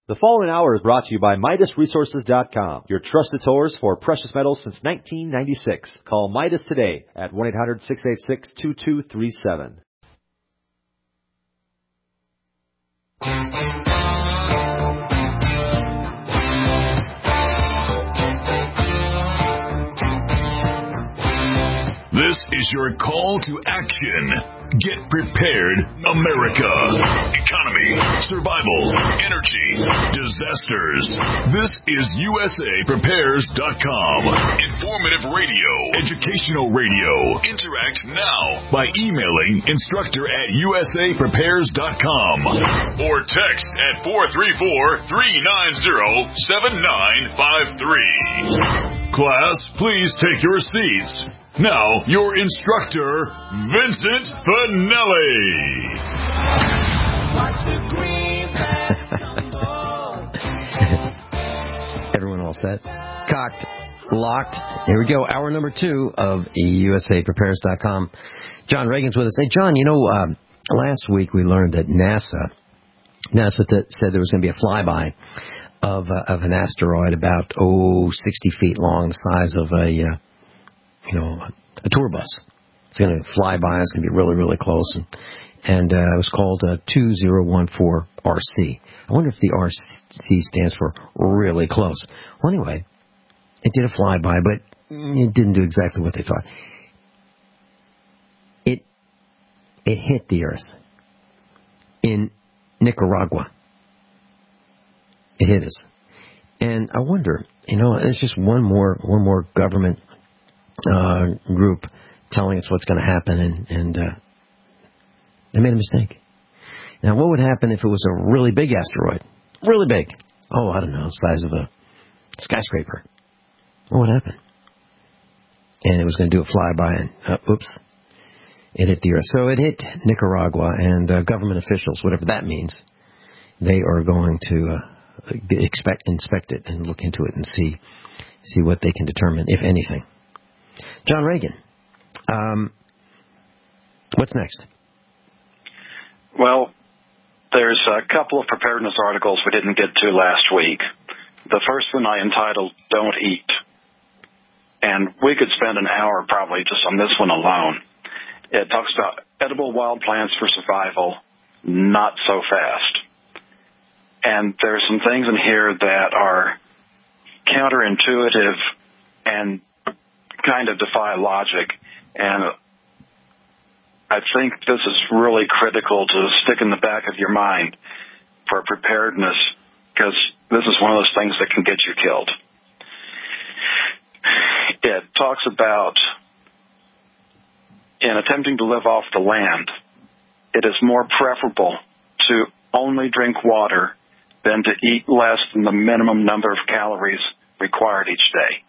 The following hour is brought to you by MidasResources.com, your trusted source for precious metals since 1996. Call Midas today at 1-800-686-2237. This is your call to action. Get prepared, America. Economy, survival, energy, disasters. This is USAPrepares.com. Informative radio, educational radio. Interact now by emailing instructor@USAPrepares.com or text at 434-390-7953. Class, please take your seats. Now, your instructor, Vincent Finelli. Everyone all set? Cocked, locked. Here we go. Hour number 2 of USAPrepares.com. John Reagan's with us. Hey, John, last week we learned that NASA said there was going to be a flyby of an asteroid about 60 feet long, the size of a tour bus. It's going to fly by. It's going to be really, really close. And it was called 2014 RC. I wonder if the RC stands for really close. Well, anyway, it did a flyby, but it didn't do exactly what they thought. It hit the Earth in Nicaragua. It hit us. And I wonder, it's just one more government group telling us what's going to happen, and they made a mistake. Now, what would happen if it was a really big asteroid? Really big. Oh, I don't know, the size of a skyscraper. What would happen? And it was going to do a flyby, and it hit the Earth. So it hit Nicaragua, and government officials, whatever that means, they are going to inspect it and look into it and see what they can determine, if anything. John Reagan, what's next? Well, there's a couple of preparedness articles we didn't get to last week. The first one I entitled, Don't Eat. And we could spend an hour probably just on this one alone. It talks about edible wild plants for survival, not so fast. And there's some things in here that are counterintuitive and kind of defy logic. And I think this is really critical to stick in the back of your mind for preparedness, because this is one of those things that can get you killed. It talks about, in attempting to live off the land, it is more preferable to only drink water than to eat less than the minimum number of calories required each day.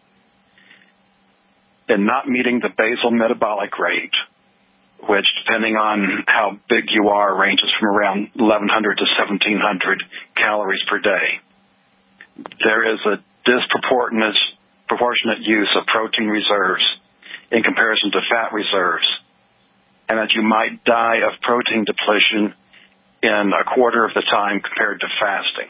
In not meeting the basal metabolic rate, which, depending on how big you are, ranges from around 1,100 to 1,700 calories per day, there is a disproportionate use of protein reserves in comparison to fat reserves, and that you might die of protein depletion in a quarter of the time compared to fasting.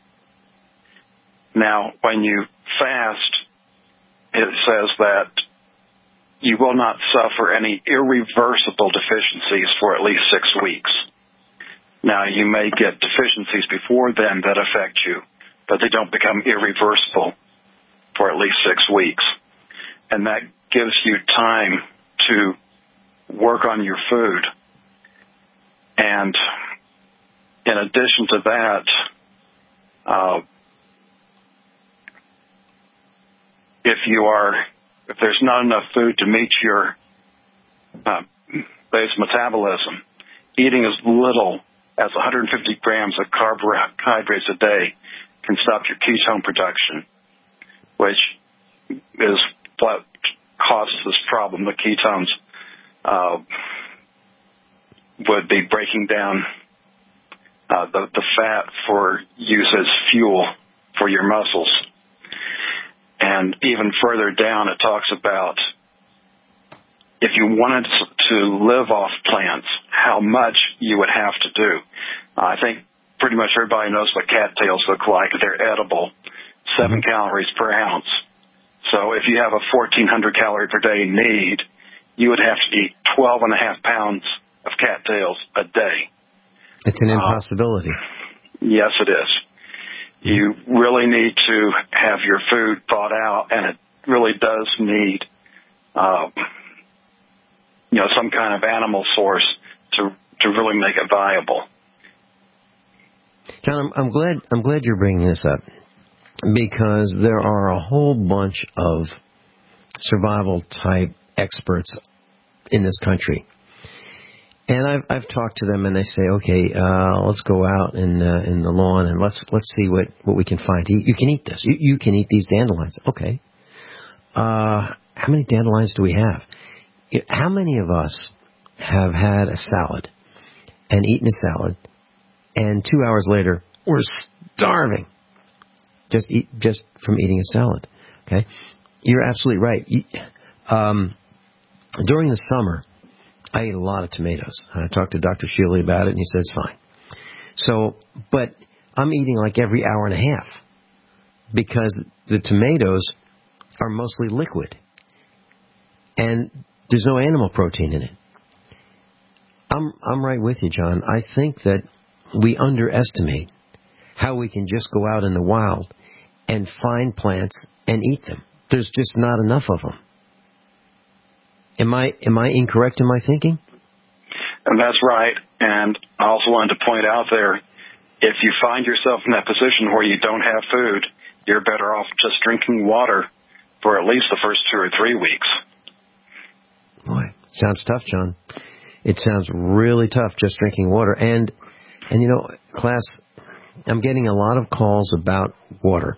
Now, when you fast, it says that you will not suffer any irreversible deficiencies for at least 6 weeks. Now, you may get deficiencies before then that affect you, but they don't become irreversible for at least 6 weeks. And that gives you time to work on your food. And in addition to that, if there's not enough food to meet your base metabolism, eating as little as 150 grams of carbohydrates a day can stop your ketone production, which is what causes this problem. The ketones would be breaking down the fat for use as fuel for your muscles. And even further down, it talks about if you wanted to live off plants, how much you would have to do. I think pretty much everybody knows what cattails look like. They're edible, 7 calories per ounce. So if you have a 1,400 calorie per day need, you would have to eat 12.5 pounds of cattails a day. It's an impossibility. Yes, it is. You really need to have your food thought out, and it really does need, some kind of animal source to really make it viable. John, I'm glad you're bringing this up, because there are a whole bunch of survival type experts in this country. And I've talked to them, and they say, okay, let's go out in the lawn and let's see what we can find. You can eat this. You can eat these dandelions. Okay. How many dandelions do we have? How many of us have had a salad and eaten a salad, and 2 hours later we're starving just from eating a salad? Okay, you're absolutely right. During the summer, I ate a lot of tomatoes. I talked to Dr. Shealy about it, and he said it's fine. So, but I'm eating like every hour and a half, because the tomatoes are mostly liquid, and there's no animal protein in it. I'm right with you, John. I think that we underestimate how we can just go out in the wild and find plants and eat them. There's just not enough of them. Am I incorrect in my thinking? And that's right. And I also wanted to point out there, if you find yourself in that position where you don't have food, you're better off just drinking water for at least the first 2 or 3 weeks. Boy, sounds tough, John. It sounds really tough, just drinking water. And class, I'm getting a lot of calls about water.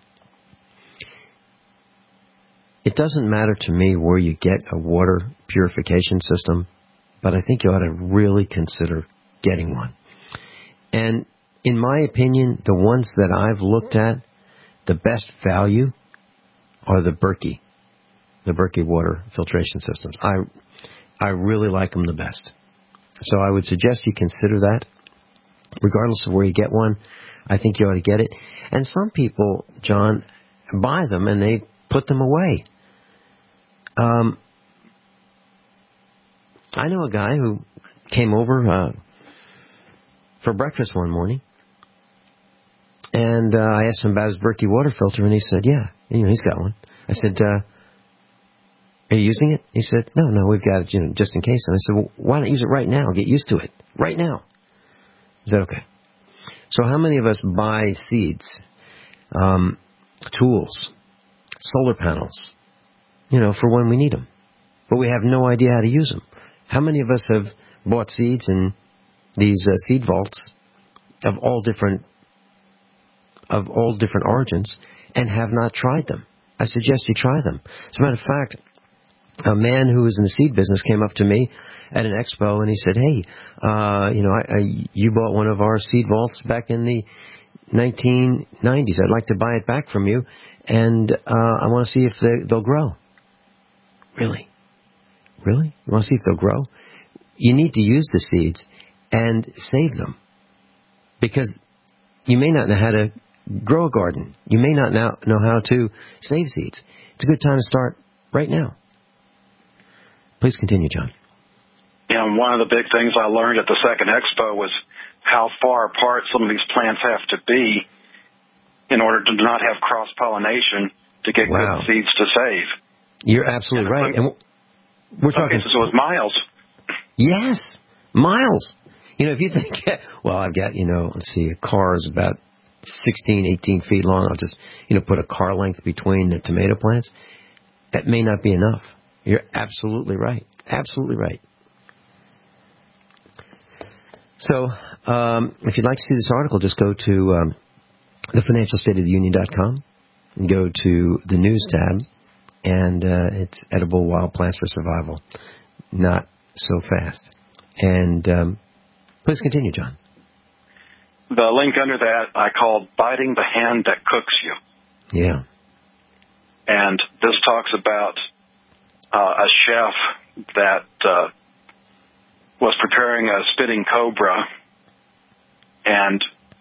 It doesn't matter to me where you get a water purification system, but I think you ought to really consider getting one. And in my opinion, the ones that I've looked at, the best value are the Berkey water filtration systems. I really like them the best. So I would suggest you consider that. Regardless of where you get one, I think you ought to get it. And some people, John, buy them and they put them away. I know a guy who came over for breakfast one morning, and I asked him about his Berkey water filter, and he said, yeah, he's got one. I said, are you using it? He said, no, we've got it just in case. And I said, well, why not use it right now? Get used to it. Right now. He said, okay. So how many of us buy seeds, tools, solar panels, for when we need them, but we have no idea how to use them? How many of us have bought seeds in these seed vaults of all different origins and have not tried them? I suggest you try them. As a matter of fact, a man who was in the seed business came up to me at an expo, and he said, hey, you bought one of our seed vaults back in the 1990s. I'd like to buy it back from you, and I want to see if they'll grow. Really? You want to see if they'll grow? You need to use the seeds and save them, because you may not know how to grow a garden. You may not know how to save seeds. It's a good time to start right now. Please continue, John. And one of the big things I learned at the second expo was how far apart some of these plants have to be in order to not have cross-pollination to get good seeds to save. You're absolutely right. And we're talking... Okay, so it was miles. Yes, miles. If you think, I've got, let's see, a car is about 16, 18 feet long. I'll just, put a car length between the tomato plants. That may not be enough. You're absolutely right. Absolutely right. So, if you'd like to see this article, just go to thefinancialstateoftheunion.com and go to the news tab, and it's Edible Wild Plants for Survival. Not so fast. And please continue, John. The link under that I called Biting the Hand That Cooks You. Yeah. And this talks about a chef that was preparing a spitting cobra, and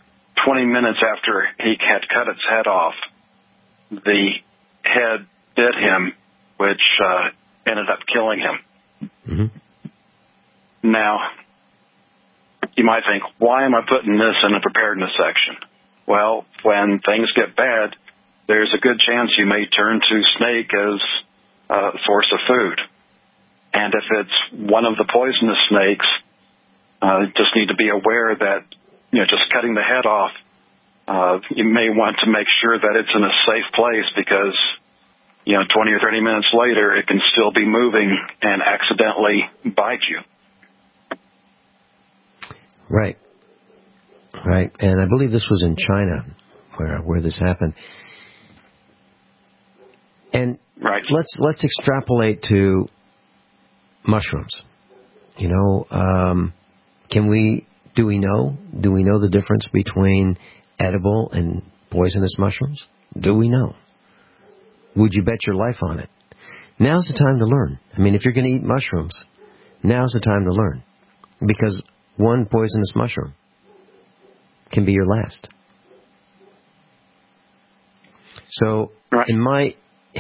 20 minutes after he had cut its head off, the head bit him, which ended up killing him. Mm-hmm. Now, you might think, why am I putting this in the preparedness section? Well, when things get bad, there's a good chance you may turn to snake as a source of food. And if it's one of the poisonous snakes, just need to be aware that, just cutting the head off, you may want to make sure that it's in a safe place because, 20 or 30 minutes later, it can still be moving and accidentally bite you. Right. And I believe this was in China where this happened. And right. Let's extrapolate to mushrooms. Do we know the difference between edible and poisonous mushrooms? Do we know? Would you bet your life on it? Now's the time to learn. I mean, if you're going to eat mushrooms, now's the time to learn. Because one poisonous mushroom can be your last. So, right.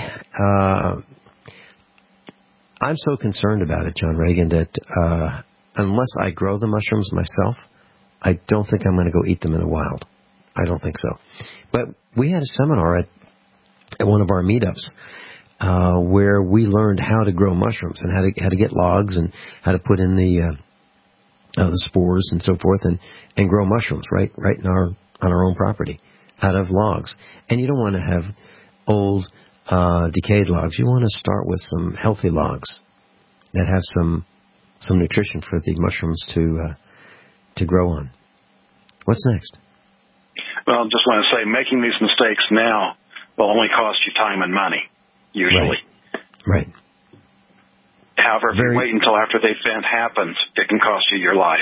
I'm so concerned about it, John Reagan, that unless I grow the mushrooms myself, I don't think I'm going to go eat them in the wild. I don't think so. But we had a seminar at one of our meetups where we learned how to grow mushrooms and how to get logs and how to put in the spores and so forth and grow mushrooms right on our own property out of logs. And you don't want to have old decayed logs. You want to start with some healthy logs that have some nutrition for the mushrooms to grow on. What's next? Well, I just want to say, making these mistakes now will only cost you time and money, usually. Right. However, if you wait until after the event happens, it can cost you your life.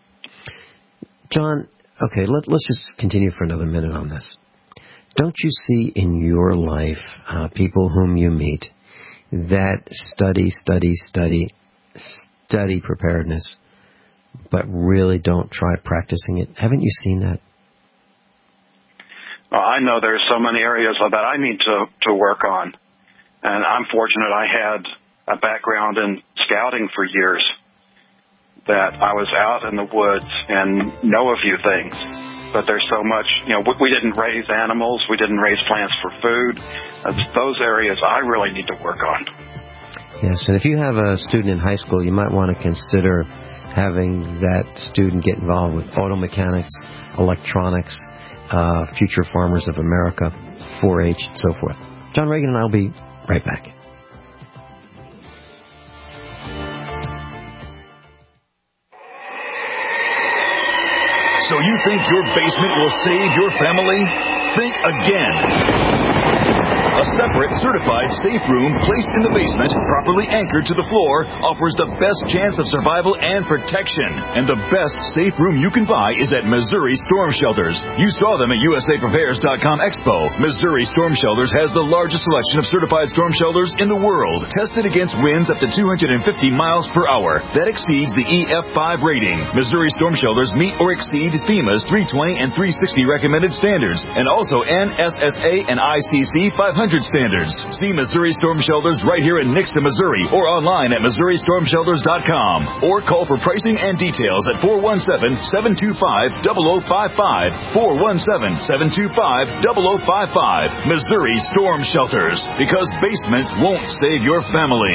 John, okay, let's just continue for another minute on this. Don't you see in your life people whom you meet that study preparedness, but really don't try practicing it? Haven't you seen that? Well, I know there's so many areas that I need to work on. And I'm fortunate I had a background in scouting for years, that I was out in the woods and know a few things. But there's so much, we didn't raise animals, we didn't raise plants for food. Those areas I really need to work on. Yes, and if you have a student in high school, you might want to consider having that student get involved with auto mechanics, electronics, Future Farmers of America, 4-H, and so forth. John Reagan and I will be right back. So you think your basement will save your family? Think again. A separate, certified safe room placed in the basement, properly anchored to the floor, offers the best chance of survival and protection. And the best safe room you can buy is at Missouri Storm Shelters. You saw them at USAPrepares.com Expo. Missouri Storm Shelters has the largest selection of certified storm shelters in the world, tested against winds up to 250 miles per hour. That exceeds the EF5 rating. Missouri Storm Shelters meet or exceed FEMA's 320 and 360 recommended standards, and also NSSA and ICC 500 standards. See Missouri Storm Shelters right here in Nixon, Missouri, or online at MissouriStormShelters.com. Or call for pricing and details at 417-725-0055. 417-725-0055. Missouri Storm Shelters. Because basements won't save your family.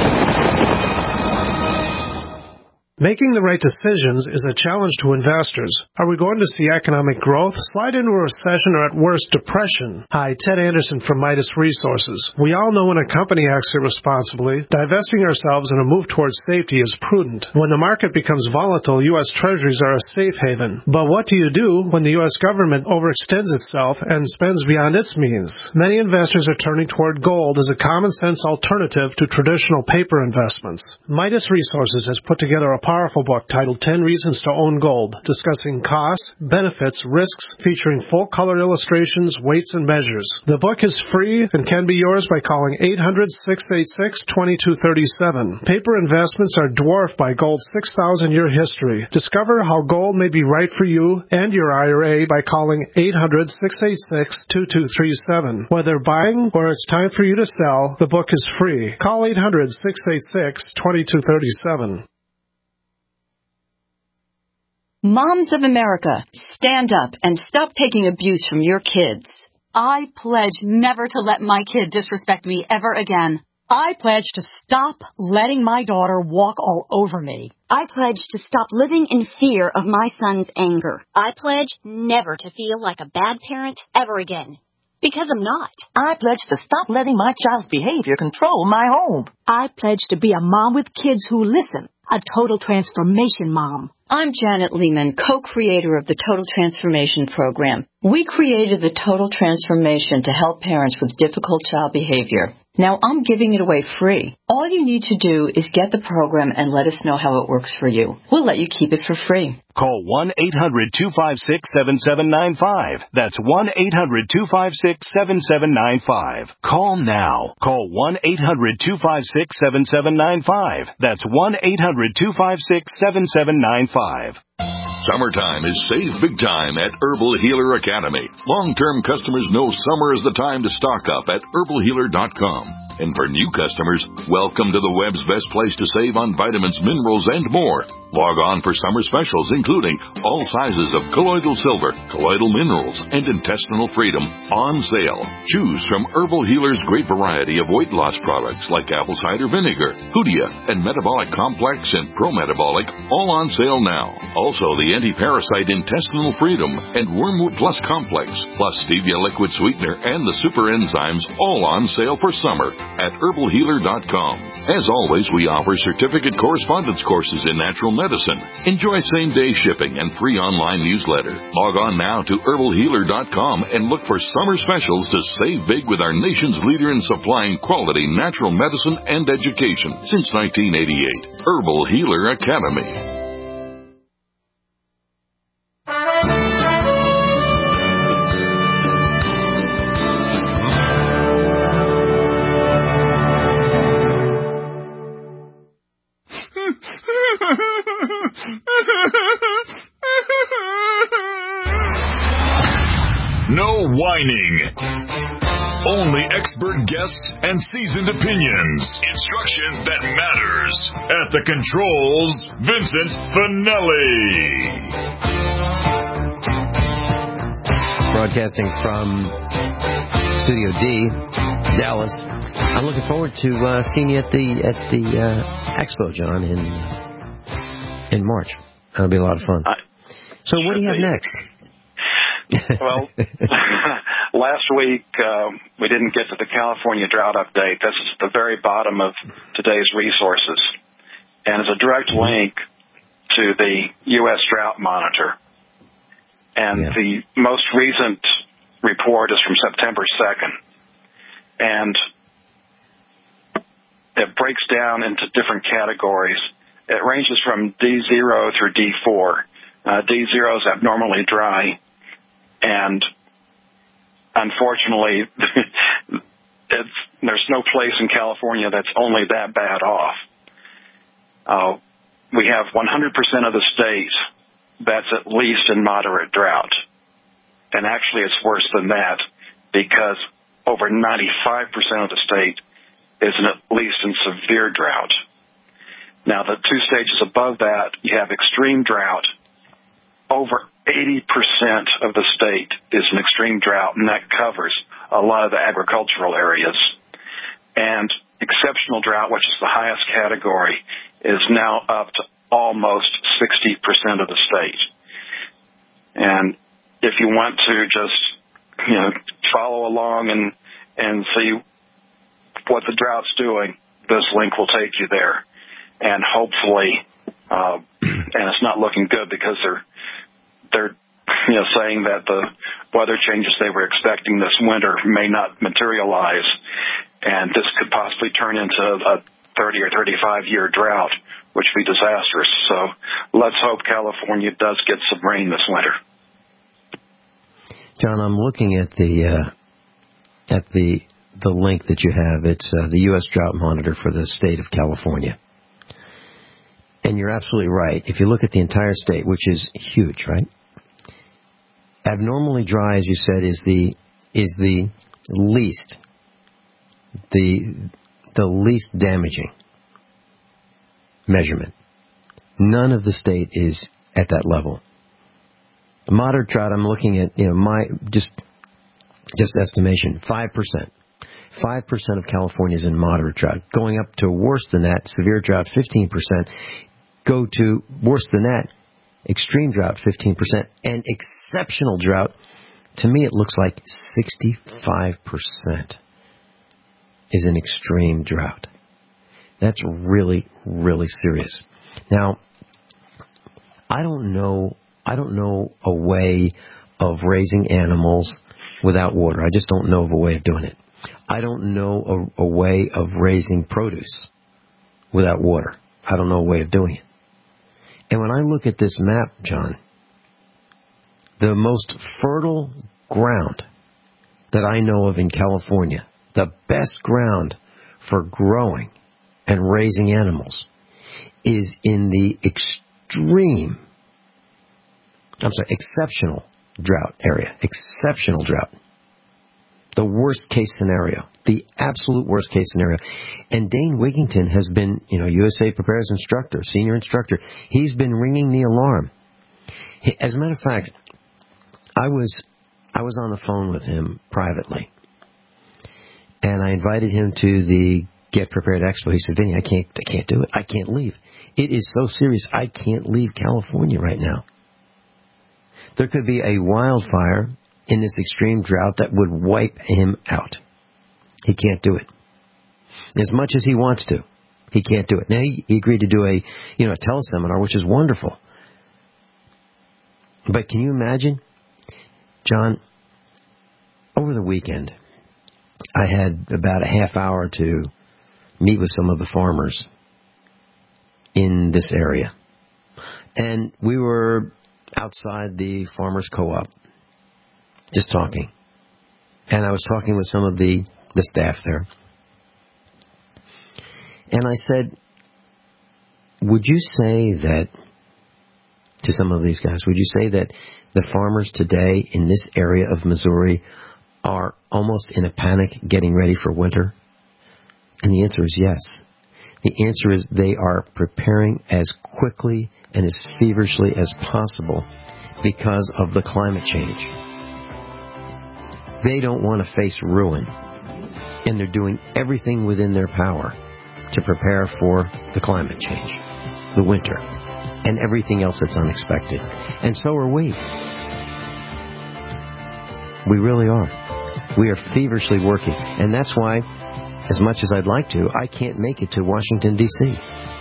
Making the right decisions is a challenge to investors. Are we going to see economic growth, slide into a recession, or at worst, depression? Hi, Ted Anderson from Midas Resources. We all know when a company acts irresponsibly, divesting ourselves in a move towards safety is prudent. When the market becomes volatile, U.S. Treasuries are a safe haven. But what do you do when the U.S. government overextends itself and spends beyond its means? Many investors are turning toward gold as a common-sense alternative to traditional paper investments. Midas Resources has put together a powerful book titled 10 Reasons to Own Gold, discussing costs, benefits, risks, featuring full-color illustrations, weights, and measures. The book is free and can be yours by calling 800-686-2237. Paper investments are dwarfed by gold's 6,000-year history. Discover how gold may be right for you and your IRA by calling 800-686-2237. Whether buying or it's time for you to sell, the book is free. Call 800-686-2237. Moms of America, stand up and stop taking abuse from your kids. I pledge never to let my kid disrespect me ever again. I pledge to stop letting my daughter walk all over me. I pledge to stop living in fear of my son's anger. I pledge never to feel like a bad parent ever again. Because I'm not. I pledge to stop letting my child's behavior control my home. I pledge to be a mom with kids who listen, a total transformation mom. I'm Janet Lehman, co-creator of the Total Transformation Program. We created the Total Transformation to help parents with difficult child behavior. Now I'm giving it away free. All you need to do is get the program and let us know how it works for you. We'll let you keep it for free. Call 1-800-256-7795. That's 1-800-256-7795. Call now. Call 1-800-256-7795. That's 1-800-256-7795. Summertime is save big time at Herbal Healer Academy. Long-term customers know summer is the time to stock up at herbalhealer.com. And for new customers, welcome to the web's best place to save on vitamins, minerals, and more. Log on for summer specials, including all sizes of colloidal silver, colloidal minerals, and intestinal freedom on sale. Choose from Herbal Healer's great variety of weight loss products like apple cider vinegar, Hoodia, and Metabolic Complex and Pro-Metabolic, all on sale now. Also, the anti-parasite intestinal freedom and Wormwood Plus Complex, plus stevia liquid sweetener and the super enzymes, all on sale for summer at herbalhealer.com. As always, we offer certificate correspondence courses in natural medicine. Enjoy same-day shipping and free online newsletter. Log on now to herbalhealer.com and look for summer specials to save big with our nation's leader in supplying quality natural medicine and education since 1988. Herbal Healer Academy. No whining. Only expert guests and seasoned opinions. Instruction that matters. At the controls, Vincent Finelli. Broadcasting from Studio D, Dallas. I'm looking forward to seeing you at the Expo, John, in March. That'll be a lot of fun. So what do you have next? Well, last week we didn't get to the California drought update. This is the very bottom of today's resources, and it's a direct link to the U.S. Drought Monitor. And the most recent report is from September 2nd, and it breaks down into different categories. It ranges from D0 through D4. D0 is abnormally dry. And unfortunately, there's no place in California that's only that bad off. We have 100% of the state that's at least in moderate drought. And actually it's worse than that because over 95% of the state is at least in severe drought. Now, the two stages above that, you have extreme drought. Over 80% of the state is in extreme drought, and that covers a lot of the agricultural areas. And exceptional drought, which is the highest category, is now up to almost 60% of the state. And if you want to just, follow along and see what the drought's doing, this link will take you there. And hopefully, and it's not looking good because they're saying that the weather changes they were expecting this winter may not materialize, and this could possibly turn into a 30 or 35-year drought, which would be disastrous. So let's hope California does get some rain this winter. John, I'm looking at the link that you have. It's the U.S. Drought Monitor for the state of California. And you're absolutely right. If you look at the entire state, which is huge, right? Abnormally dry, as you said, is the least damaging measurement. None of the state is at that level. Moderate drought, I'm looking at, my just estimation, 5%. 5% of California is in moderate drought. Going up to worse than that, severe drought, 15%. Go to worse than that, extreme drought, 15%. And exceptional drought, to me it looks like 65% is an extreme drought. That's really, really serious. Now, I don't know a way of raising animals without water. I just don't know of a way of doing it. I don't know a way of raising produce without water. I don't know a way of doing it. And when I look at this map, John, the most fertile ground that I know of in California, the best ground for growing and raising animals, is in the exceptional drought area. Exceptional drought. The worst case scenario. The absolute worst case scenario. And Dane Wigington has been, USA Prepares instructor, senior instructor. He's been ringing the alarm. As a matter of fact, I was on the phone with him privately. And I invited him to the Get Prepared Expo. He said, Vinny, I can't do it. I can't leave. It is so serious. I can't leave California right now. There could be a wildfire in this extreme drought that would wipe him out. He can't do it. As much as he wants to, he can't do it. Now, he agreed to do a teleseminar, which is wonderful. But can you imagine, John, over the weekend, I had about a half hour to meet with some of the farmers in this area. And we were outside the farmers' co-op, just talking. And I was talking with some of the staff there. And I said, would you say that, to some of these guys, would you say that the farmers today in this area of Missouri are almost in a panic getting ready for winter? And the answer is yes. The answer is they are preparing as quickly and as feverishly as possible because of the climate change. They don't want to face ruin, and they're doing everything within their power to prepare for the climate change, the winter, and everything else that's unexpected. And so are we. We really are. We are feverishly working, and that's why, as much as I'd like to, I can't make it to Washington, D.C.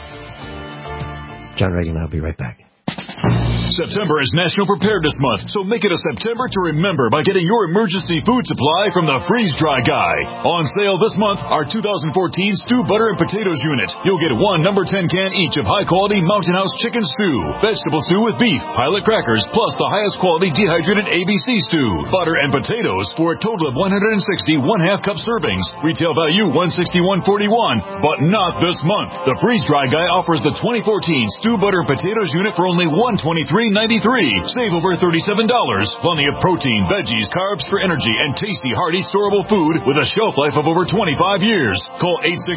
John Reagan, I'll be right back. September is National Preparedness Month, so make it a September to remember by getting your emergency food supply from the Freeze Dry Guy. On sale this month, our 2014 Stew Butter and Potatoes Unit. You'll get one number 10 can each of high-quality Mountain House chicken stew, vegetable stew with beef, pilot crackers, plus the highest quality dehydrated ABC stew, butter and potatoes for a total of 160 one-half cup servings. Retail value $161.41, but not this month. The Freeze Dry Guy offers the 2014 Stew Butter and Potatoes Unit for only $123.93. Save over $37. Plenty of protein, veggies, carbs for energy, and tasty, hearty, storable food with a shelf life of over 25 years. Call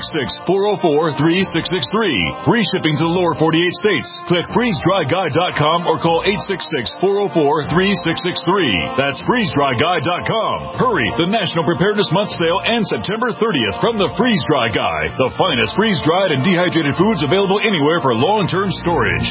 866-404-3663. Free shipping to the lower 48 states. Click freezedryguy.com or call 866-404-3663. That's freezedryguy.com. Hurry! The National Preparedness Month sale ends September 30th from the Freeze Dry Guy. The finest freeze-dried and dehydrated foods available anywhere for long-term storage.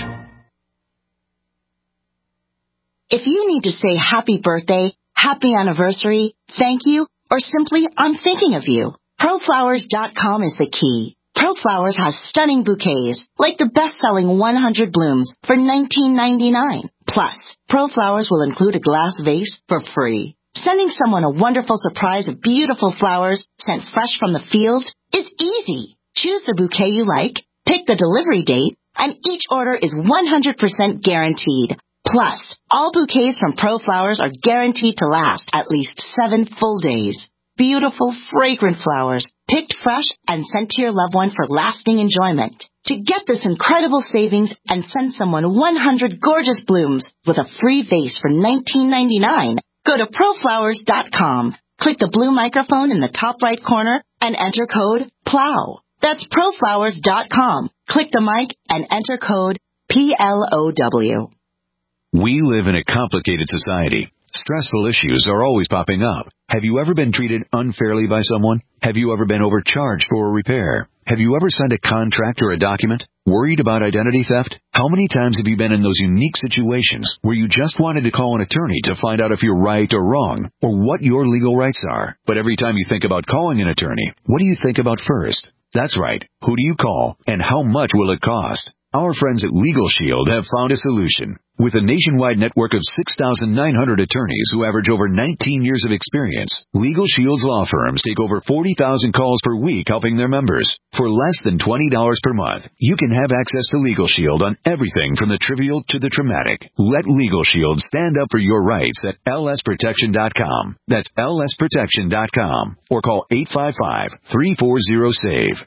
If you need to say happy birthday, happy anniversary, thank you, or simply I'm thinking of you, ProFlowers.com is the key. ProFlowers has stunning bouquets, like the best-selling 100 blooms for $19.99. Plus, ProFlowers will include a glass vase for free. Sending someone a wonderful surprise of beautiful flowers sent fresh from the fields is easy. Choose the bouquet you like, pick the delivery date, and each order is 100% guaranteed. Plus, all bouquets from ProFlowers are guaranteed to last at least 7 full days. Beautiful, fragrant flowers, picked fresh and sent to your loved one for lasting enjoyment. To get this incredible savings and send someone 100 gorgeous blooms with a free vase for $19.99, go to proflowers.com. Click the blue microphone in the top right corner and enter code PLOW. That's proflowers.com. Click the mic and enter code PLOW. We live in a complicated society. Stressful issues are always popping up. Have you ever been treated unfairly by someone? Have you ever been overcharged for a repair? Have you ever signed a contract or a document? Worried about identity theft? How many times have you been in those unique situations where you just wanted to call an attorney to find out if you're right or wrong, or what your legal rights are? But every time you think about calling an attorney, what do you think about first? That's right. Who do you call, and how much will it cost? Our friends at Legal Shield have found a solution. With a nationwide network of 6,900 attorneys who average over 19 years of experience, Legal Shield's law firms take over 40,000 calls per week helping their members. For less than $20 per month, you can have access to Legal Shield on everything from the trivial to the traumatic. Let Legal Shield stand up for your rights at lsprotection.com. That's lsprotection.com. Or call 855-340-SAVE,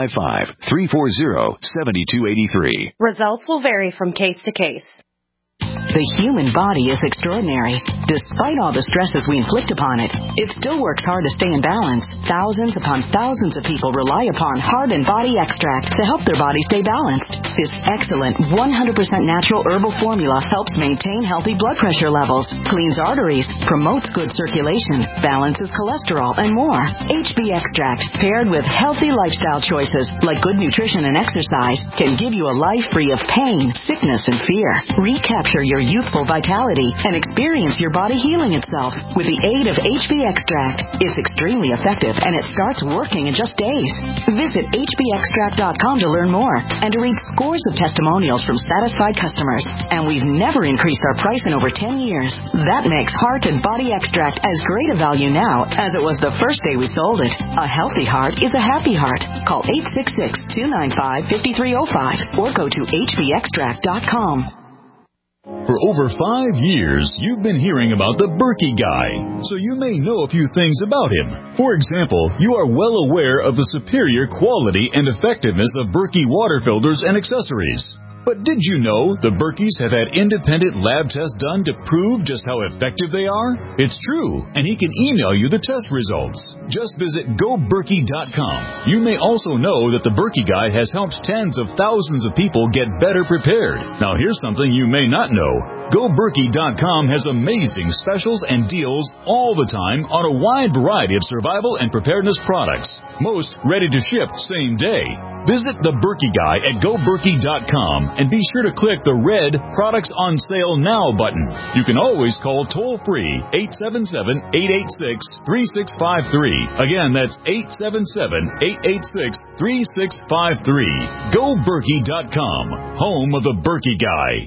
855-340-7283. Results will vary from case to case. The human body is extraordinary. Despite all the stresses we inflict upon it, it still works hard to stay in balance. Thousands upon thousands of people rely upon Heart and Body Extract to help their body stay balanced. This excellent 100% natural herbal formula helps maintain healthy blood pressure levels, cleans arteries, promotes good circulation, balances cholesterol, and more. HB Extract, paired with healthy lifestyle choices like good nutrition and exercise, can give you a life free of pain, sickness, and fear. Recapture your youthful vitality and experience your body healing itself with the aid of HB Extract. It's extremely effective and it starts working in just days. Visit hbextract.com to learn more and to read scores of testimonials from satisfied customers. And we've never increased our price in over 10 years. That makes Heart and Body Extract as great a value now as it was the first day we sold it. A healthy heart is a happy heart. Call 866-295-5305 or go to hbextract.com. For over 5 years, you've been hearing about the Berkey Guy, so you may know a few things about him. For example, you are well aware of the superior quality and effectiveness of Berkey water filters and accessories. But did you know the Berkeys have had independent lab tests done to prove just how effective they are? It's true, and he can email you the test results. Just visit GoBerkey.com. You may also know that the Berkey Guy has helped tens of thousands of people get better prepared. Now here's something you may not know. GoBerkey.com has amazing specials and deals all the time on a wide variety of survival and preparedness products. Most ready to ship same day. Visit the Berkey Guy at GoBerkey.com and be sure to click the red Products on Sale Now button. You can always call toll-free 877-886-3653. Again, that's 877-886-3653. GoBerkey.com, home of the Berkey Guy.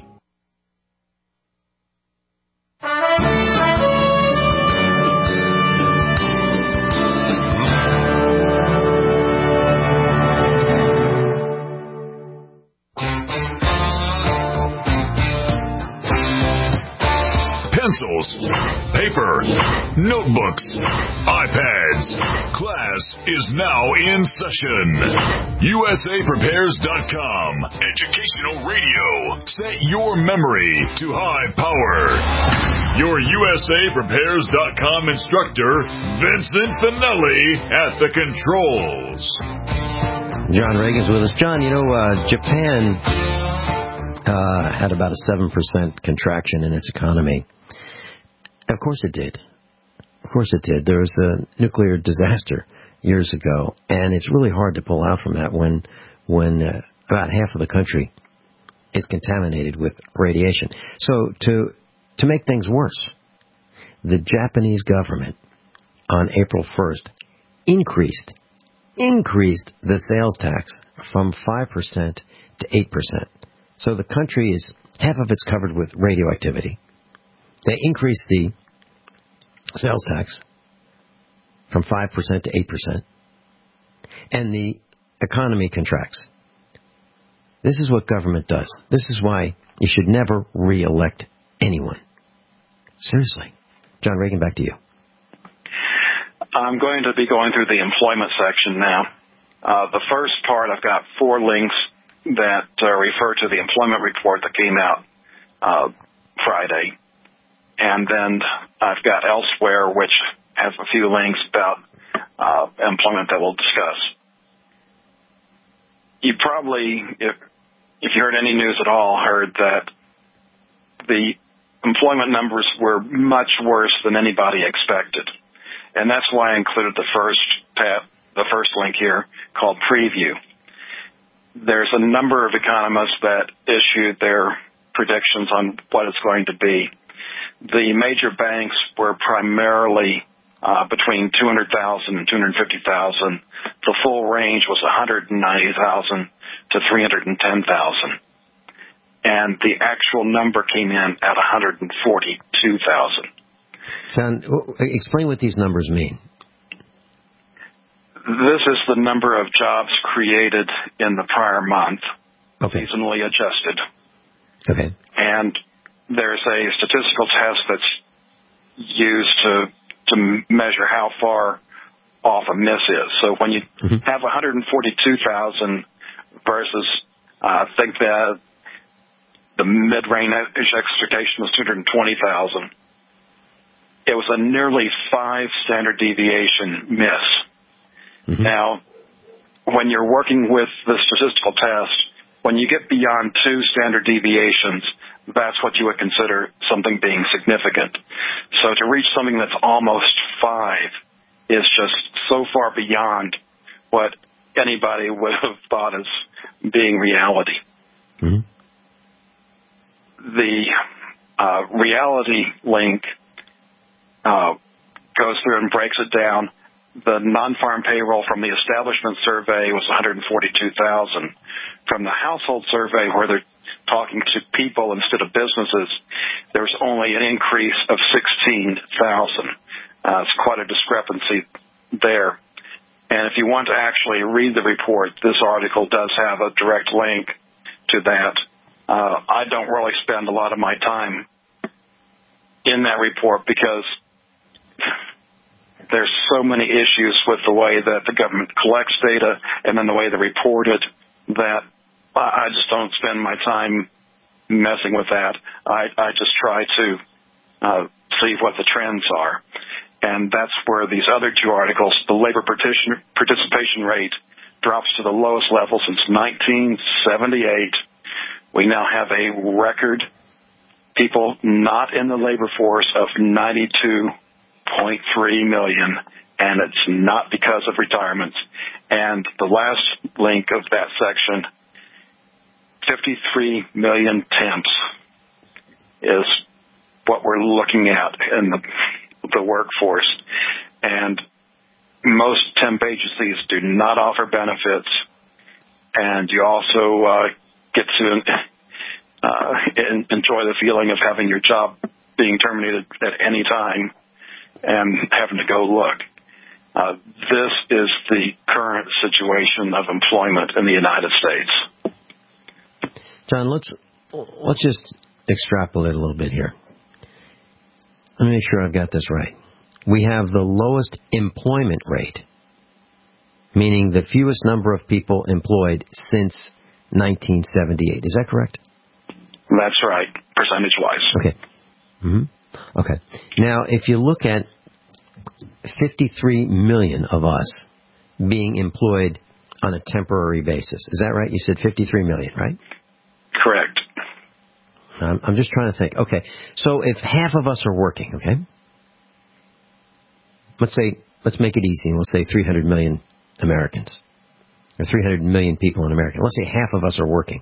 Pencils, paper, notebooks, iPads. Class is now in session. USAPrepares.com. Educational radio. Set your memory to high power. Your USAPrepares.com instructor, Vincent Finelli, at the controls. John Reagan's with us. John, you know, Japan had about a 7% contraction in its economy. Of course it did. Of course it did. There was a nuclear disaster years ago, and it's really hard to pull out from that when about half of the country is contaminated with radiation. So to make things worse, the Japanese government on April 1st increased the sales tax from 5% to 8%. So the country is, half of it's covered with radioactivity. They increased the sales tax from 5% to 8%. And the economy contracts. This is what government does. This is why you should never re-elect anyone. Seriously. John Reagan, back to you. I'm going to be going through the employment section now. The first part, I've got 4 links that refer to the employment report that came out Friday. And then I've got elsewhere, which has a few links about employment that we'll discuss. You probably, if you heard any news at all, heard that the employment numbers were much worse than anybody expected. And that's why I included the first link here called Preview. There's a number of economists that issued their predictions on what it's going to be. The major banks were primarily between 200,000 and 250,000. The full range was 190,000 to 310,000. And the actual number came in at 142,000. John, explain what these numbers mean. This is the number of jobs created in the prior month, seasonally adjusted. Okay. And there's a statistical test that's used to measure how far off a miss is. So when you have 142,000 versus, I think that the mid-range expectation was 220,000, it was a nearly 5 standard deviation miss. Now, when you're working with the statistical test, when you get beyond 2 standard deviations, that's what you would consider something being significant. So to reach something that's almost 5 is just so far beyond what anybody would have thought as being reality. The reality link goes through and breaks it down. The non-farm payroll from the establishment survey was 142,000. From the household survey, where they're talking to people instead of businesses, there was only an increase of 16,000. It's quite a discrepancy there. And if you want to actually read the report, this article does have a direct link to that. I don't really spend a lot of my time in that report because there's so many issues with the way that the government collects data and then the way they report it that I just don't spend my time messing with that. I just try to see what the trends are. And that's where these other 2 articles, the labor participation rate drops to the lowest level since 1978. We now have a record people not in the labor force of 92.3 million, and it's not because of retirements. And the last link of that section, 53 million temps is what we're looking at in the workforce. And most temp agencies do not offer benefits, and you also get to enjoy the feeling of having your job being terminated at any time and having to go look. This is the current situation of employment in the United States. John, let's just extrapolate a little bit here. Let me make sure I've got this right. We have the lowest employment rate, meaning the fewest number of people employed since 1978. Is that correct? That's right, percentage-wise. Okay. Okay. Now, if you look at 53 million of us being employed on a temporary basis, is that right? You said 53 million, right? Correct. I'm just trying to think. Okay, so if half of us are working, okay? Let's make it easy, and we'll say 300 million Americans, or 300 million people in America. Let's say half of us are working.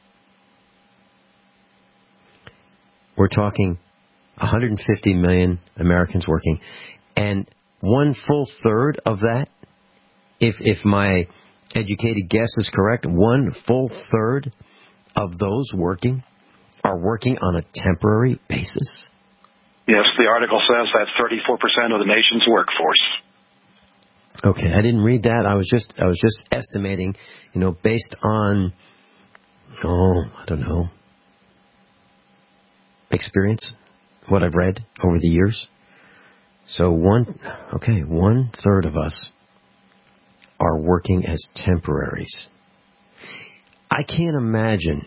We're talking 150 million Americans working, and 1/3 of that, if my educated guess is correct, 1/3 of those working are working on a temporary basis? Yes, the article says that's 34% of the nation's workforce. Okay, I didn't read that. I was just estimating, based on, I don't know, experience, what I've read over the years. So 1/3 of us are working as temporaries. I can't imagine,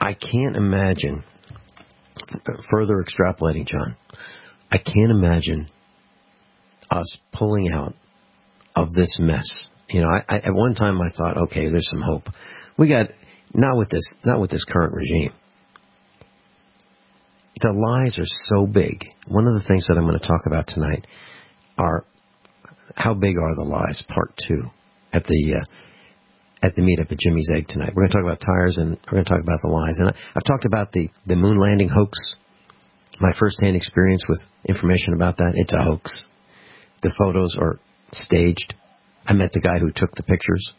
further extrapolating, John, I can't imagine us pulling out of this mess. At one time I thought, okay, there's some hope. We got, not with this current regime. The lies are so big. One of the things that I'm going to talk about tonight are how big are the lies, part 2, at the meetup at Jimmy's Egg tonight. We're going to talk about tires, and we're going to talk about the lies. And I've talked about the moon landing hoax, my first-hand experience with information about that. It's a hoax. The photos are staged. I met the guy who took the pictures.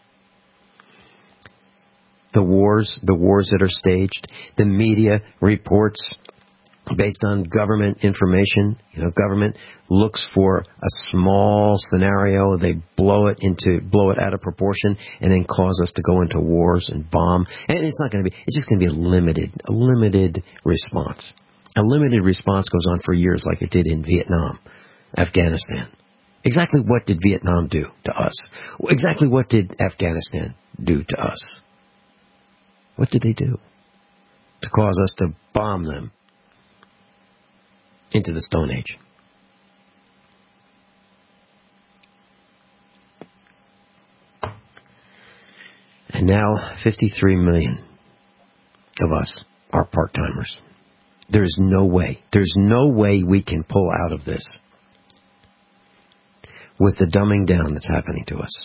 The wars that are staged. The media reports based on government information. Government looks for a small scenario. They blow it out of proportion and then cause us to go into wars and bomb. And it's just going to be a limited response. A limited response goes on for years, like it did in Vietnam, Afghanistan. Exactly what did Vietnam do to us? Exactly what did Afghanistan do to us? What did they do to cause us to bomb them into the Stone Age? And now 53 million of us are part-timers. There's no way we can pull out of this with the dumbing down that's happening to us.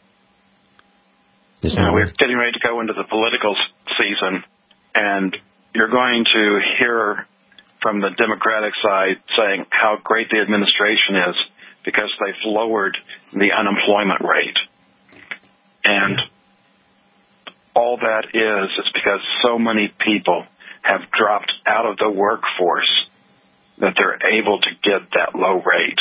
We're getting ready to go into the political season, and you're going to hear from the Democratic side saying how great the administration is because they've lowered the unemployment rate. And all that is because so many people have dropped out of the workforce that they're able to get that low rate.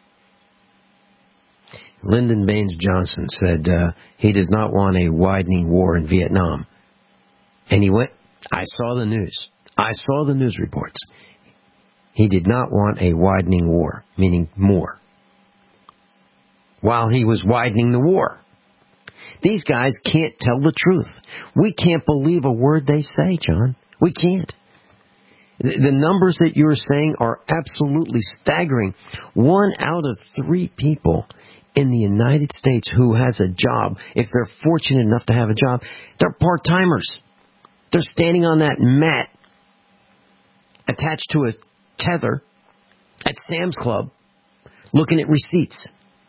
Lyndon Baines Johnson said he does not want a widening war in Vietnam. And he went, I saw the news reports. He did not want a widening war, meaning more, while he was widening the war. These guys can't tell the truth. We can't believe a word they say, John. We can't. The numbers that you're saying are absolutely staggering. 1 out of 3 people in the United States who has a job, if they're fortunate enough to have a job, they're part-timers. They're standing on that mat attached to a tether at Sam's Club looking at receipts.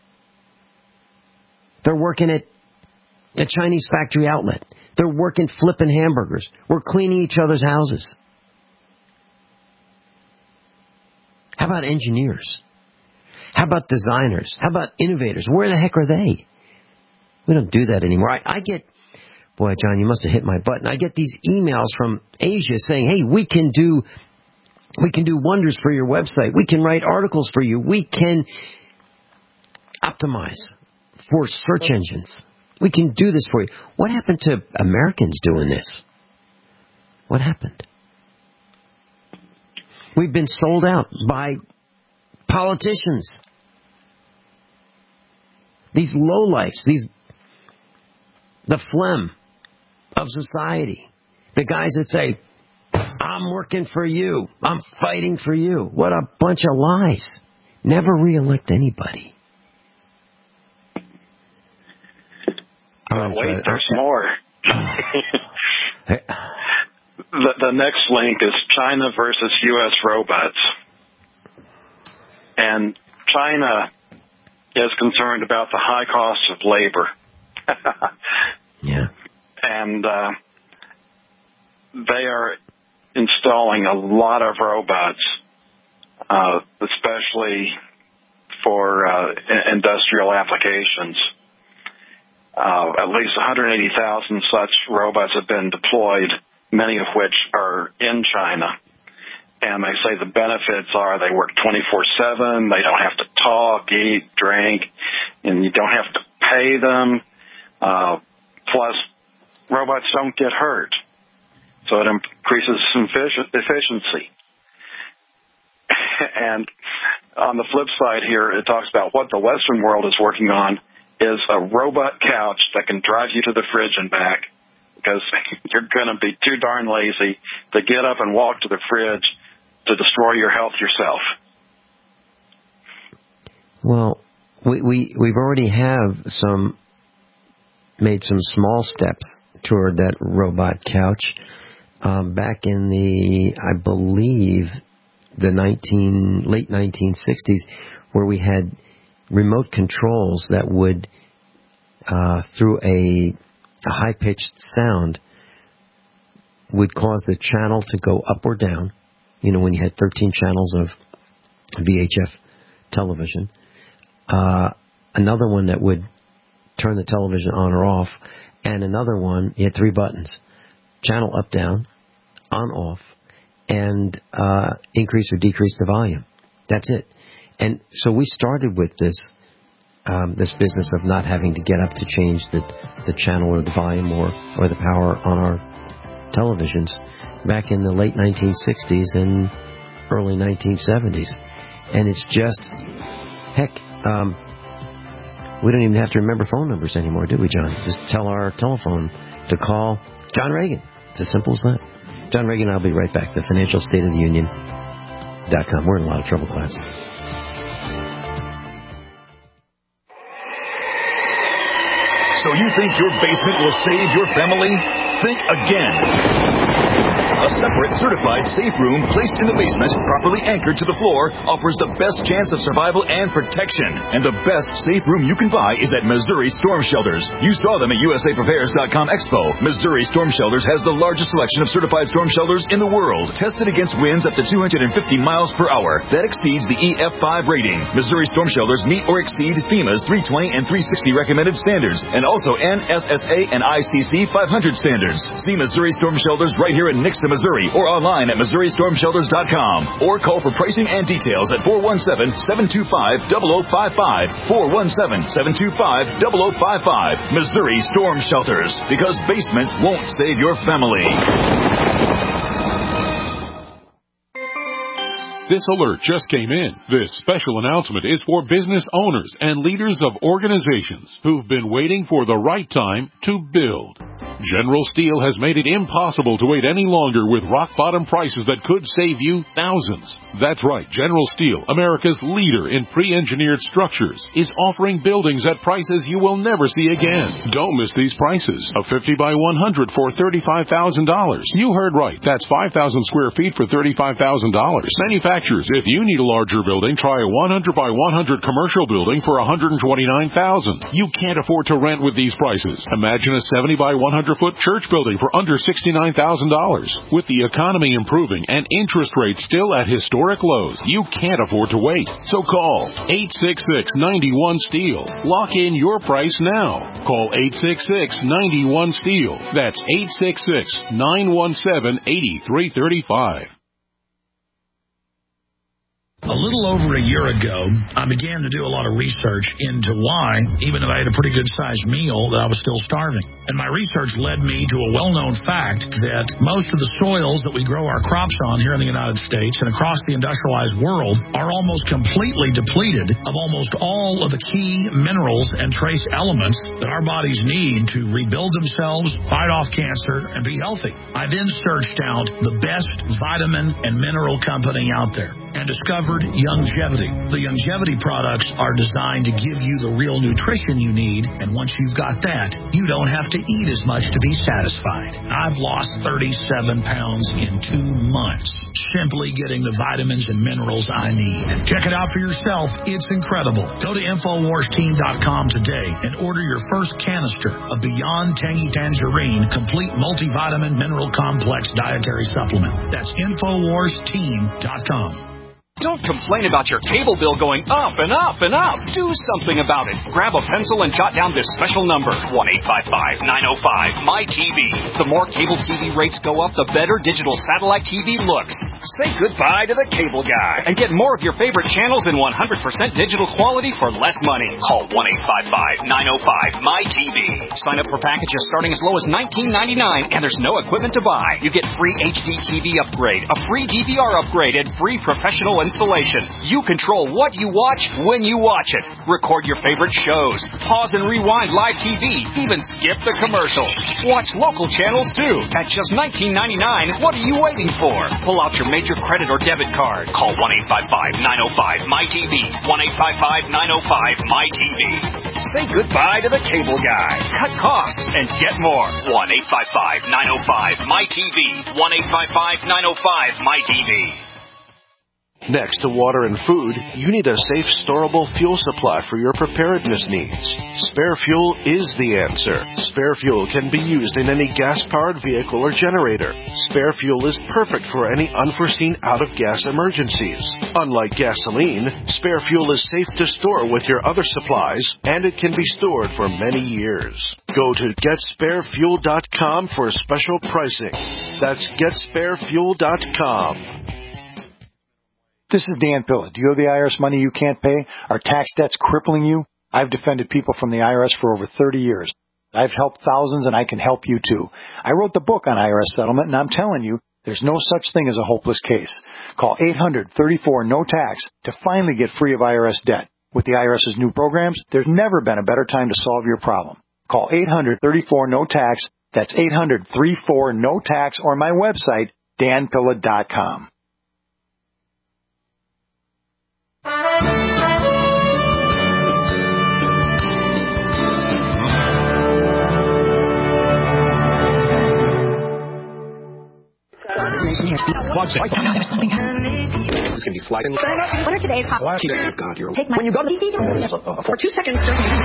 They're working at the Chinese factory outlet. They're working flipping hamburgers. We're cleaning each other's houses. How about engineers? How about designers? How about innovators? Where the heck are they? We don't do that anymore. I get, boy, John, you must have hit my button. I get these emails from Asia saying, hey, we can do wonders for your website. We can write articles for you. We can optimize for search engines. We can do this for you. What happened to Americans doing this? What happened? We've been sold out by politicians. These lowlifes, the phlegm of society. The guys that say, I'm working for you. I'm fighting for you. What a bunch of lies. Never re-elect anybody. Wait, there's more. The next link is China versus U.S. robots. And China is concerned about the high cost of labor. Yeah. And they are installing a lot of robots, especially for industrial applications. At least 180,000 such robots have been deployed, many of which are in China. And they say the benefits are they work 24/7, they don't have to talk, eat, drink, and you don't have to pay them. Plus, robots don't get hurt, so it increases some efficiency. And on the flip side here, it talks about what the Western world is working on is a robot couch that can drive you to the fridge and back, because you're going to be too darn lazy to get up and walk to the fridge to destroy your health yourself. Well, we've already made some small steps toward that robot couch back in I believe, the late 1960s, where we had remote controls that would, through a high-pitched sound, would cause the channel to go up or down. You know, when you had 13 channels of VHF television. Another one that would turn the television on or off. And another one, you had 3 buttons. Channel up, down, on, off, and increase or decrease the volume. That's it. And so we started with this business of not having to get up to change the channel or the volume or the power on our televisions back in the late 1960s and early 1970s. And it's just, heck, we don't even have to remember phone numbers anymore, do we, John? Just tell our telephone to call John Reagan. It's as simple as that. John Reagan, I'll be right back. The financialstateoftheunion.com. We're in a lot of trouble, class. So you think your basement will save your family? Think again. A separate certified safe room placed in the basement, properly anchored to the floor, offers the best chance of survival and protection. And the best safe room you can buy is at Missouri Storm Shelters. You saw them at USAPrepares.com Expo. Missouri Storm Shelters has the largest selection of certified storm shelters in the world, tested against winds up to 250 miles per hour. That exceeds the EF5 rating. Missouri Storm Shelters meet or exceed FEMA's 320 and 360 recommended standards, and also NSSA and ICC 500 standards. See Missouri Storm Shelters right here in Nixon, Missouri, or online at MissouriStormShelters.com, or call for pricing and details at 417-725-0055, 417-725-0055. Missouri Storm Shelters, because basements won't save your family. This alert just came in. This special announcement is for business owners and leaders of organizations who've been waiting for the right time to build. General Steel has made it impossible to wait any longer with rock-bottom prices that could save you thousands. That's right, General Steel, America's leader in pre-engineered structures, is offering buildings at prices you will never see again. Don't miss these prices. A 50 by 100 for $35,000. You heard right. That's 5,000 square feet for $35,000. Manufacturers, if you need a larger building, try a 100 by 100 commercial building for $129,000. You can't afford to rent with these prices. Imagine a 70 by 100-foot church building for under $69,000. With the economy improving and interest rates still at historic lows, you can't afford to wait. So call 866-91-STEEL. Lock in your price now. Call 866-91-STEEL. That's 866-917-8335. A little over a year ago, I began to do a lot of research into why, even though I had a pretty good-sized meal, that I was still starving. And my research led me to a well-known fact that most of the soils that we grow our crops on here in the United States and across the industrialized world are almost completely depleted of almost all of the key minerals and trace elements that our bodies need to rebuild themselves, fight off cancer, and be healthy. I then searched out the best vitamin and mineral company out there and discovered Youngevity. The Youngevity products are designed to give you the real nutrition you need, and once you've got that, you don't have to eat as much to be satisfied. I've lost 37 pounds in 2 months, simply getting the vitamins and minerals I need. Check it out for yourself. It's incredible. Go to InfoWarsTeam.com today and order your first canister of Beyond Tangy Tangerine Complete Multivitamin Mineral Complex Dietary Supplement. That's InfoWarsTeam.com. Don't complain about your cable bill going up and up and up. Do something about it. Grab a pencil and jot down this special number, 1-855-905-MyTV. The more cable TV rates go up, the better digital satellite TV looks. Say goodbye to the cable guy and get more of your favorite channels in 100% digital quality for less money. Call 1-855-905-MyTV. Sign up for packages starting as low as $19.99, and there's no equipment to buy. You get free HD TV upgrade, a free DVR upgrade, and free professional installation. You control what you watch when you watch it. Record your favorite shows. Pause and rewind live TV. Even skip the commercials. Watch local channels too. At just $19.99, what are you waiting for? Pull out your major credit or debit card. Call 1-855-905-MyTV. 1-855-905-MyTV. Say goodbye to the cable guy. Cut costs and get more. 1-855-905-MyTV. 1-855-905-MyTV. Next to water and food, you need a safe, storable fuel supply for your preparedness needs. Spare Fuel is the answer. Spare Fuel can be used in any gas-powered vehicle or generator. Spare Fuel is perfect for any unforeseen out-of-gas emergencies. Unlike gasoline, Spare Fuel is safe to store with your other supplies, and it can be stored for many years. Go to GetSpareFuel.com for special pricing. That's GetSpareFuel.com. This is Dan Pilla. Do you owe the IRS money you can't pay? Are tax debts crippling you? I've defended people from the IRS for over 30 years. I've helped thousands, and I can help you too. I wrote the book on IRS settlement, and I'm telling you, there's no such thing as a hopeless case. Call 800-34-NO-TAX to finally get free of IRS debt. With the IRS's new programs, there's never been a better time to solve your problem. Call 800-34-NO-TAX. That's 800-34-NO-TAX, or my website, danpilla.com. This is going to be sliding. What are today's hot? Oh, God, you're... Take my... When you go to... For 2 seconds.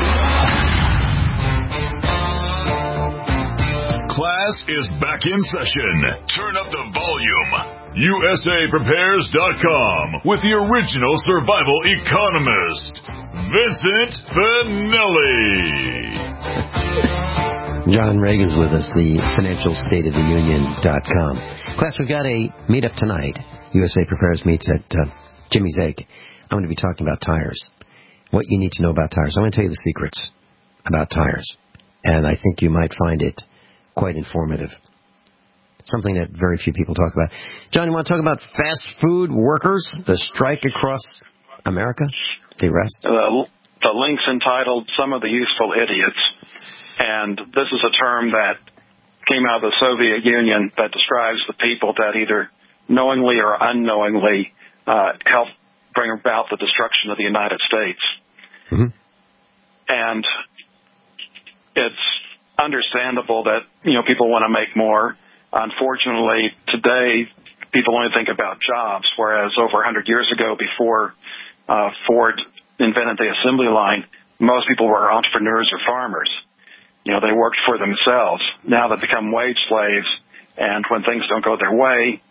Class is back in session. Turn up the volume. USAPrepares.com with the original survival economist, Vincent Finelli. John Reagan's with us, the financialstateoftheunion.com. Class, we've got a meetup tonight. USA Prepares meets at Jimmy's Egg. I'm going to be talking about tires. What you need to know about tires. I'm going to tell you the secrets about tires. And I think you might find it quite informative. Something that very few people talk about. John, you want to talk about fast food workers, the strike across America, the arrests? The link's entitled Some of the Useful Idiots. And this is a term that came out of the Soviet Union that describes the people that either knowingly or unknowingly helped bring about the destruction of the United States. Mm-hmm. And it's understandable that, people want to make more. Unfortunately, today, people only think about jobs, whereas over 100 years ago, before Ford invented the assembly line, most people were entrepreneurs or farmers. They worked for themselves. Now they become wage slaves, and when things don't go their way,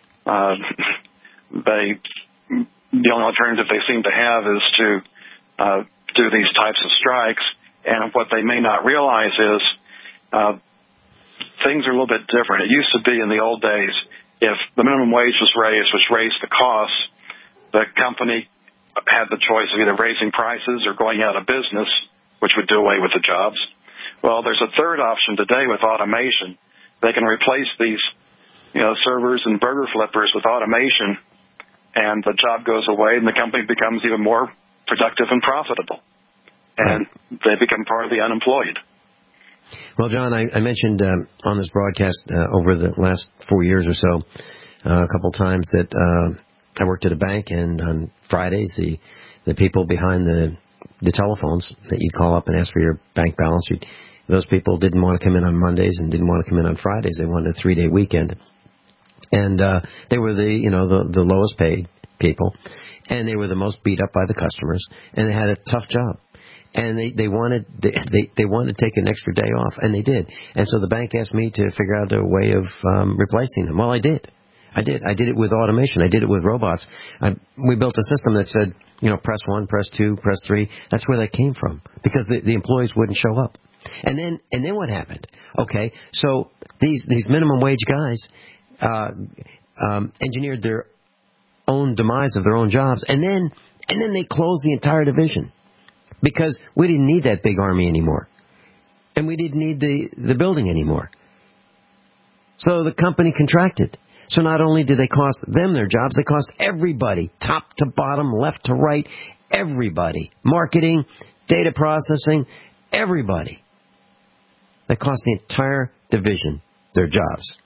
the only alternative they seem to have is to do these types of strikes. And what they may not realize is things are a little bit different. It used to be in the old days, if the minimum wage was raised, which raised the costs, the company had the choice of either raising prices or going out of business, which would do away with the jobs. Well, there's a third option today with automation. They can replace these, servers and burger flippers with automation, and the job goes away, and the company becomes even more productive and profitable. And they become part of the unemployed. Well, John, I mentioned on this broadcast over the last 4 years or so a couple times that I worked at a bank, and on Fridays the people behind the telephones that you call up and ask for your bank balance, those people didn't want to come in on Mondays and didn't want to come in on Fridays. They wanted a 3-day weekend. And they were the lowest paid people, and they were the most beat up by the customers, and they had a tough job. And they wanted to take an extra day off, and they did. And so the bank asked me to figure out a way of replacing them. Well, I did. I did it with automation. I did it with robots. We built a system that said, press 1, press 2, press 3. That's where that came from, because the employees wouldn't show up. And then what happened? Okay, so these minimum wage guys engineered their own demise of their own jobs, and then they closed the entire division because we didn't need that big army anymore, and we didn't need the building anymore. So the company contracted. So not only did they cost them their jobs, they cost everybody, top to bottom, left to right, everybody. Marketing, data processing, everybody. They cost the entire division their jobs.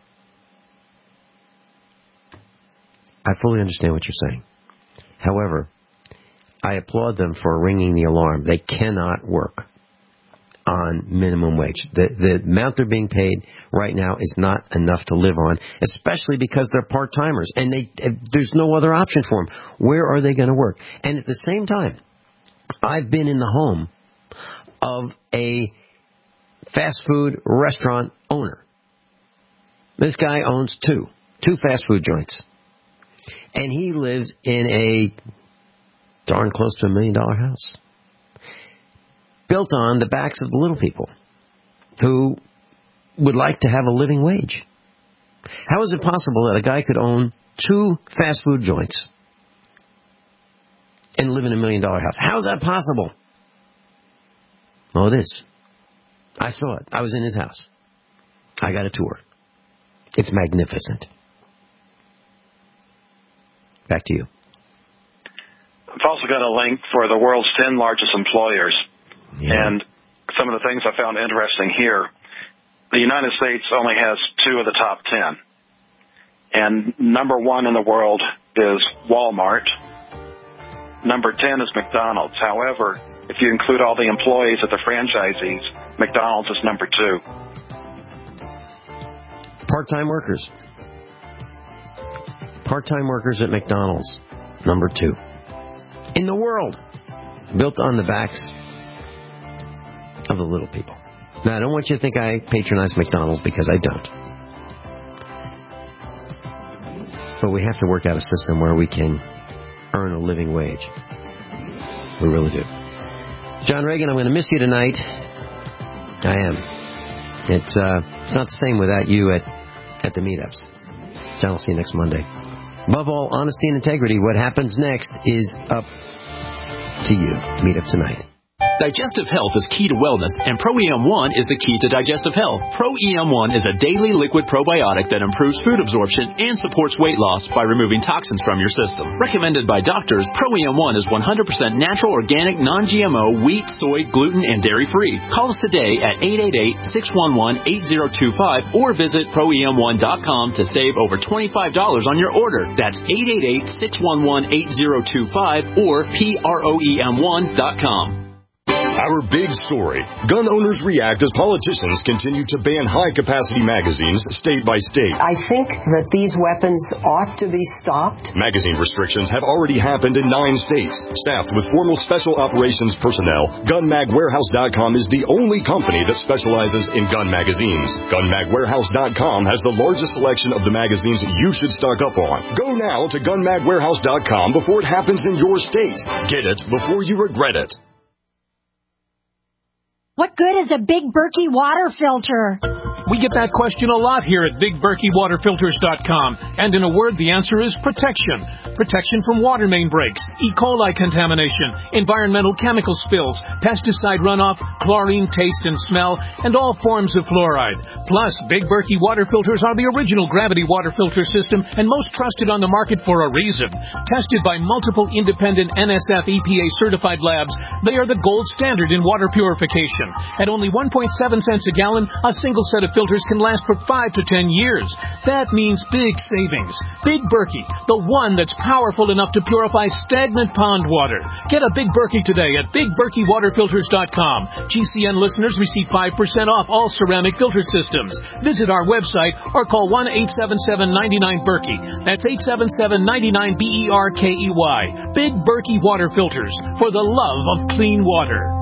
I fully understand what you're saying. However, I applaud them for ringing the alarm. They cannot work on minimum wage. The amount they're being paid right now is not enough to live on, especially because they're part-timers, and there's no other option for them. Where are they going to work? And at the same time, I've been in the home of a fast food restaurant owner. This guy owns two fast food joints, and he lives in a darn close to $1 million house, built on the backs of the little people who would like to have a living wage. How is it possible that a guy could own 2 fast food joints and live in $1 million house? How is that possible? Oh, it is. I saw it. I was in his house. I got a tour. It's magnificent. Back to you. I've also got a link for the world's 10 largest employers. Yeah. And some of the things I found interesting here. The United States only has 2 of the top 10. And number 1 in the world is Walmart. Number 10 is McDonald's. However, if you include all the employees at the franchisees, McDonald's is number 2. Part-time workers. Part-time workers at McDonald's, number 2. In the world, built on the backs of the little people. Now, I don't want you to think I patronize McDonald's, because I don't. But we have to work out a system where we can earn a living wage. We really do. John Reagan, I'm going to miss you tonight. I am. It's not the same without you at the meetups. John, I'll see you next Monday. Above all, honesty and integrity. What happens next is up to you. Meetup tonight. Digestive health is key to wellness, and Pro-EM1 is the key to digestive health. Pro-EM1 is a daily liquid probiotic that improves food absorption and supports weight loss by removing toxins from your system. Recommended by doctors, Pro-EM1 is 100% natural, organic, non-GMO, wheat, soy, gluten, and dairy-free. Call us today at 888-611-8025 or visit ProEM1.com to save over $25 on your order. That's 888-611-8025 or PROEM1.com. Our big story. Gun owners react as politicians continue to ban high-capacity magazines state by state. I think that these weapons ought to be stopped. Magazine restrictions have already happened in 9 states. Staffed with formal special operations personnel, GunMagWarehouse.com is the only company that specializes in gun magazines. GunMagWarehouse.com has the largest selection of the magazines you should stock up on. Go now to GunMagWarehouse.com before it happens in your state. Get it before you regret it. What good is a Big Berkey water filter? We get that question a lot here at BigBerkeyWaterFilters.com. And in a word, the answer is protection. Protection from water main breaks, E. coli contamination, environmental chemical spills, pesticide runoff, chlorine taste and smell, and all forms of fluoride. Plus, Big Berkey water filters are the original gravity water filter system and most trusted on the market for a reason. Tested by multiple independent NSF EPA certified labs, they are the gold standard in water purification. At only 1.7 cents a gallon, a single set of filters can last for 5 to 10 years. That means big savings. Big Berkey, the one that's powerful enough to purify stagnant pond water. Get a Big Berkey today at BigBerkeyWaterFilters.com. GCN listeners receive 5% off all ceramic filter systems. Visit our website or call 1-877-99-BERKEY. That's 877-99-BERKEY. Big Berkey Water Filters, for the love of clean water.